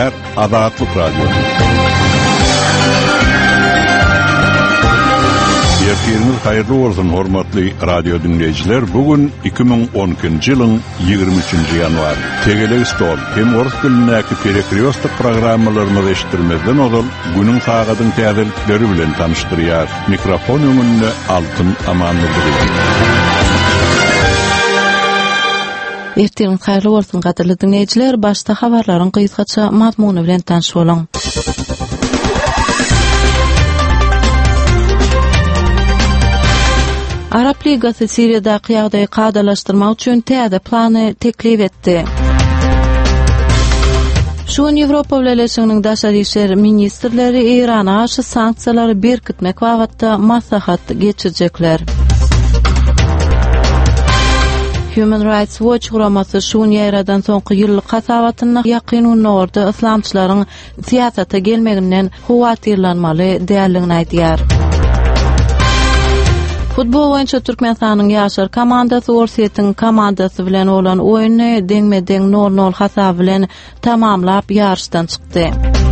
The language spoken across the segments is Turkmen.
dinleýär Azatlyk Radio. Ýerleriniz haýyrly bolsun hormatly radio dinleýijiler. Bugün 2012-nji ýylyň 23-nji ýanwary. Tegele stol hem orus dilindäki perekriostik programmalaryny eşitdirmezden ozal günüň sagadyň täzelikleri bilen tanışdyrýar. Mikrofon öňünde Altyn Amanlydyr. Erteň haýyrly bolsun gaderly dinleýijiler. Başda habarlaryň gysgaça mazmuny bilen tanış bolaň. Arap Ligasy Siriýada ýagdaýy gadalaşdyrmak üçin täze plany teklip etdi. Şuň Ýewropa Birleşiginiň daşary işler ministrleri Irana aşy sanksiýalary berkitmek wagtynda maslahat geçirjekler. Human Rights Watch guramasy şuň ýeradan soňky ýyllyk hasabatyny ýakyn orda islamçylaryň siýasata gelmeginden howatyrlanmaly däldigini aýdýar. Futbol boýunça Türkmenistanyň ýaşar komandasy Orsiýetiň komandasy bilen olan oýuny deňme-deň 0-0 hasab bilen tamamlap ýarşdan çykdy.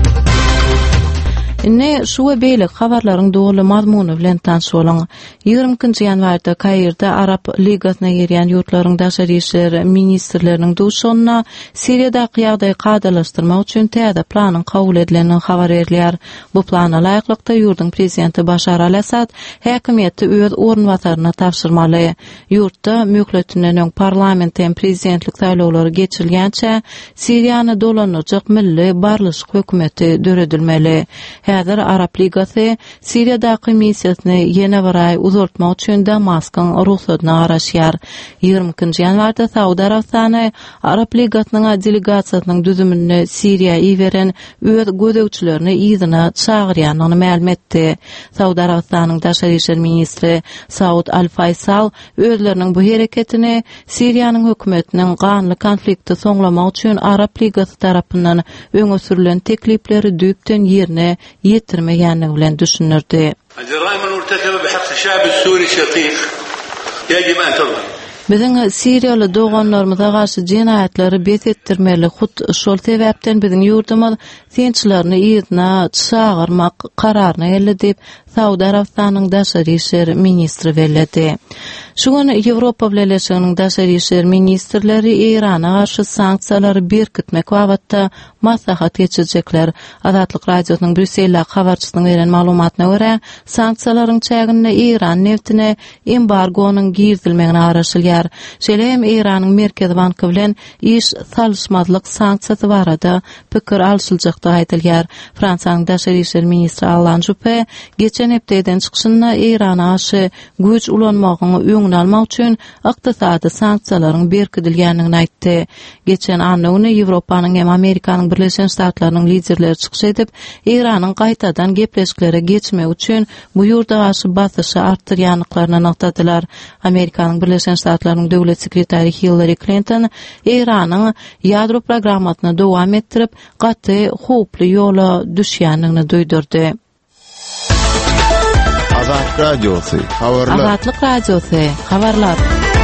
Inne şu we beýle habarlaryň dogry mazmuny bilen tanış bolaň. 20-nji ýanwarda Kairda Arap Ligasyna girýän ýurtlaryň daşary işler ministrleriniň duşunyna Siriýada ýagdaýy gadalaşdyrmak üçin täze planyň kabul edilenini habar berýär. Bu plana laýyklykda ýurduň prezidenti Başar al-Asad häkimiýeti öz ornwasaryna tapşyrmaly. Ýurtda möhletiniň öň parlament hem prezidentlik saýlawlary geçirilýänçe Siriýany dolanajak milli barlyşyk hökümeti döredilmeli. Häzir Arap Ligasy Siriýadaky missiýasyny ýene bir ay uzatmak üçin Damaskaň ruhsatyny araşýar. 20-nji ýanwarda Saudy Arabistany Arap Ligasynyň delegasiýasynyň düzümini Siriýa beren öz gözegçilerini ýygyna çagyrýanyny ma'lum etdi. Saudy Arabistanyň daşary işler ministri Saud al-Faysal özleriniň bu hereketini Siriýanyň hökümetiniň ganly konflikti soňlamak üçin Arap Ligasy tarapyndan öňe sürülen teklipleri düýpden ýerine ýetirmeýänligi bilen düşünürdi. Biziň Siriýaly doganlarymyza garşy jenaýatları bet etdirmeli. Hut şol sebäpden biziň ýurdumyz tinçlerini ýygyna çagyrmak kararyna geldi diýip Saudy Arabistanyň daşary işler ministri bellädi. Şuň Ýewropa Birleşiginiň daşary işler ministrleri Irana garşy sanksiýalary berkitmek wagtynda maslahat geçirjekler. Azatlyk radiosynyň Brüssel habarçysynyň beren maglumatyna görä, sanksiýalaryň çägine Iran neftine embargonyň girdilmegini araşylýar. Şeýle Iranyň Merkez Banky bilen iş salşmazlyk sanksiýasy barada pikir alşyljakda aýdylýar. Fransaň daşary işler ministri Alain Juppé geçen hepdeden çykyşynda Irana aşy güç ulanmagyny öňüne almak üçin ykdysady sanksiýalaryň berkitilýändigini aýtdy. Geçen anlygyny Ýewropanyň hem Amerikanyň Birleşen Ştatlarynyň liderleri çykyş edip Iranyň gaýtadan gepleşiklere geçmek üçin bu ýurda aşy basyşy artdyrýanlyklaryny noktadylar. Amerikanyň Birleşen Ştatlarynyň döwlet sekretary Hillary Clinton Iranyň ýadro programmatyny dowam etdirip gaty howply ýola düşýänligini duýdurdy. Azatlyk Radiosu habarlar. Azatlyk Radiosu habarlar.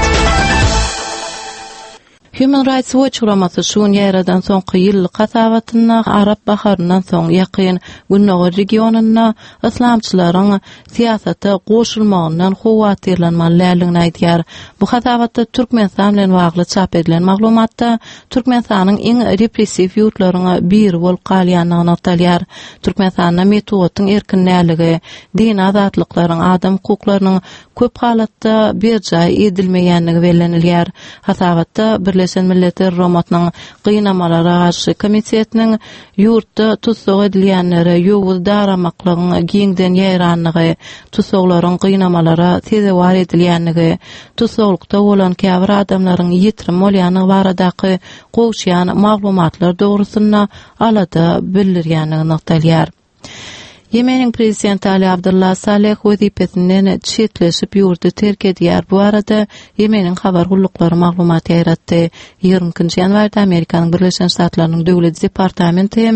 Human Rights Watch guramasy şuň ýeradan soňky ýyllyk hasabatyna Arap baharyndan soň ýakyn Günnäge regionyna islamçylaryň siýasata goşulmagyndan howatyrlanmalyligini aýdýar. Bu hasabatda Türkmenistan bilen bagly çap edilen maglumatda Türkmenistanyň iň repressiw ýurtlaryna bir bolup galýanyny noktalýar. Türkmenistanda metodyň erkinligi, din azatlyklaryň, adam hukuklarynyň köp halatda berjaý edilmeýänligi bellenilýär. Hasabatda Birleşen Milletler Romatnyň gynamalara garşy komitetining ýurtda tutsok edilýänlere ýowuz daramaklygyň giňden ýaýranlygy, tutsoklaryň gynamalara tezewar edilýänligi, tutsoklukda bolan käbir adamlaryň ýitirim bolýany baradaky gowşýan maglumatlar dogrusyna alada bildirýänligi noktalýar. Yemenin prezidenti Ali Abdullah Saleh wezipesinden çetleşip ýurdu terk edýär. Bu arada Yemenin habar gullyklary maglumat ýaratdy. 20-nji ýanwarda Amerikanyň Birleşen Ştatlarynyň döwlet departamenti hem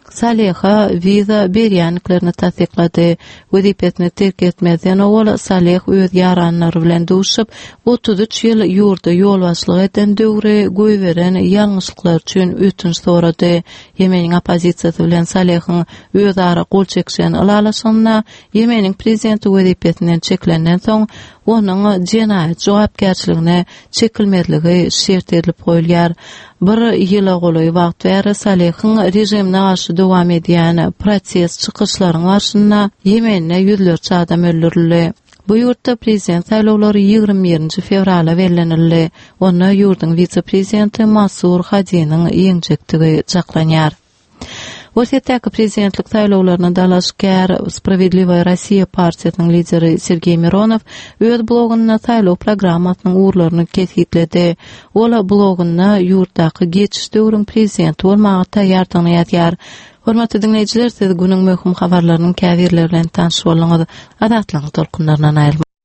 Salih'a viza berýänliklerini tasdiqlady. Wezipetini terk etmezden ol Salih öz ýaranlary bilen duşup 33 ýyl ýurda ýolbaşlyk eden döwre goýberen ýalňyşlyklar üçin ötünç sorady. Ýemeniň opozisiýasy bilen Salih'yň öz ara gol çekşen alalaşyna Ýemeniň prezidenti wezipetinden çeklenden soň onuň jenaýat jogapkärçiligine çekilmezligi şert edilip goýulýar. Bir ýyla goly wagt bäri Salih'yň rejimine garşy dowam edýän protest çykyşlaryň garşyna Ýemenne ýüzlerçe adam öldürildi. Bu ýurtda prezident saýlawlary 21 fevrala berildi. Onu ýurdyň vice-prezidenti Masur Hadiynyň ýeňjektigi jaklanýar. Ossetiyaki prezidentlik saýlawlaryna dalaşkär Sprawiedliwая Россия partiýasynyň lideri Sergey Mironov öz blogunda saýlaw programmasynyň uğurlaryny kesgitledi. Ola blogunda ýurtdaky geçiş döwrüň prezidenti bolmagy taýýardygyny ýazýar. Hormatly dinleýijiler, siz günüň möhüm habarlarynyň käbirleri bilen tanyşyp bolňyz. Adatlyň tolkunlaryna aýrylma.